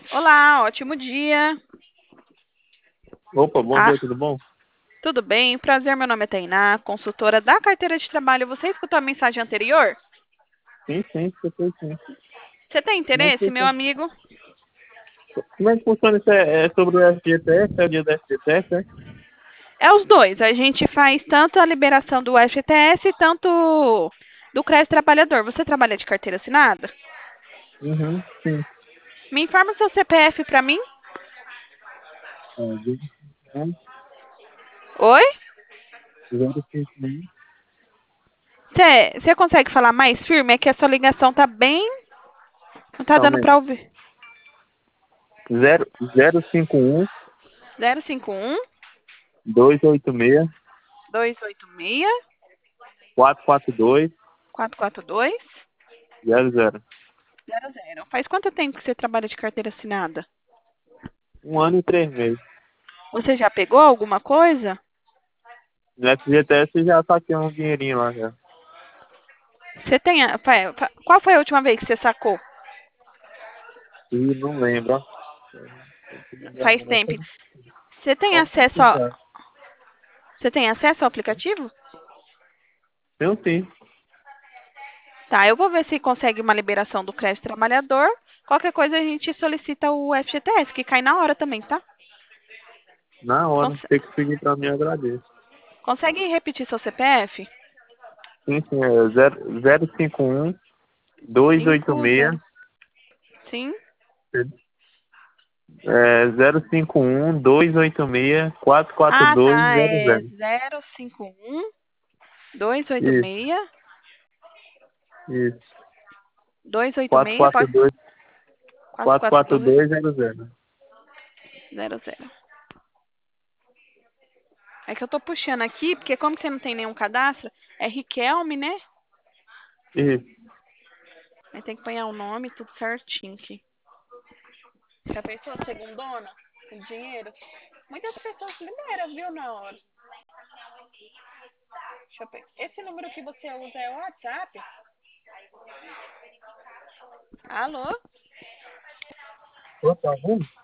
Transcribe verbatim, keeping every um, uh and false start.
Olá, ótimo dia. Opa, bom Ah, dia, tudo bom? tudo bem? Prazer, meu nome é Tainá, consultora da carteira de trabalho. Você escutou a mensagem anterior? Sim, sim, escutei sim. Você tem Como é que interesse, meu funciona, amigo? como é que funciona isso? É, é sobre o F G T S, é o dia do F G T S, é? É os dois. A gente faz tanto a liberação do F G T S, tanto do crédito trabalhador. Você trabalha de carteira assinada? Uhum, sim. Me informa o seu C P F para mim. É, vinte e um, Oi? zero cinco um, Você você consegue falar mais firme? É que a sua ligação tá bem. Não tá dando somente para ouvir. zero zero cinco um, Zero cinco um dois oito seis, dois oito seis quatro quatro dois, quatro quatro dois zero zero. zero zero. Faz quanto tempo que você trabalha de carteira assinada? Um ano e três meses. Você já pegou alguma coisa? No F G T S já saquei um dinheirinho lá já. Você tem a- fa- fa- Qual foi a última vez que você sacou? E não lembro, ó. Tem que lembrar Faz agora. tempo. Você tem Pode acesso a... pesquisar. Você tem acesso ao aplicativo? Tenho sim. Tá, eu vou ver se consegue uma liberação do crédito trabalhador. Qualquer coisa a gente solicita o F G T S, que cai na hora também, tá? Na hora. Cons- Tem que seguir pra mim, eu agradeço. Consegue repetir seu C P F? Sim, sim, é zero zero cinco um, dois oito Cinco seis. zero. Sim. É zero cinco um, dois oito seis, quatro quatro Ah, dois tá. zero É zero. zero cinco um dois oito Isso, seis isso. dois oito quatro seis quatro dois, quatro quatro quatro quatro dois dois zero zero. zero zero. É que eu tô puxando aqui, porque como você não tem nenhum cadastro, é Riquelme, né? Isso. Aí tem que apanhar o nome, tudo certinho aqui. Já pensou segundona? O dinheiro? Muitas pessoas liberam, viu, na hora. Deixa eu ver. Esse número que você usa é o WhatsApp? Alô? Ô, tá vendo?